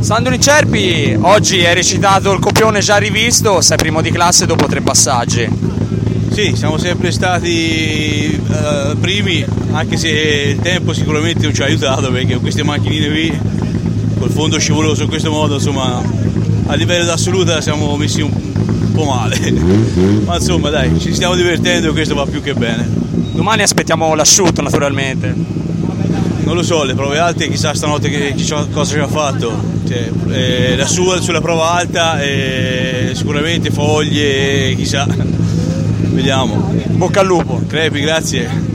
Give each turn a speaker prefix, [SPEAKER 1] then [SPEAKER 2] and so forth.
[SPEAKER 1] Sandro Cerpi, oggi hai recitato il copione già rivisto, sei primo di classe dopo 3 passaggi.
[SPEAKER 2] Sì, siamo sempre stati primi, anche se il tempo sicuramente non ci ha aiutato, perché con queste macchinine qui, col fondo scivoloso in questo modo, insomma, a livello d'assoluta siamo messi un po' male. Ma insomma dai, ci stiamo divertendo e questo va più che bene.
[SPEAKER 1] Domani aspettiamo l'asciutto naturalmente.
[SPEAKER 2] Non lo so, le prove alte chissà stanotte cosa ci ha fatto. Cioè, la sua sulla prova alta sicuramente foglie, chissà, vediamo.
[SPEAKER 1] Bocca al lupo.
[SPEAKER 2] Crepi, grazie.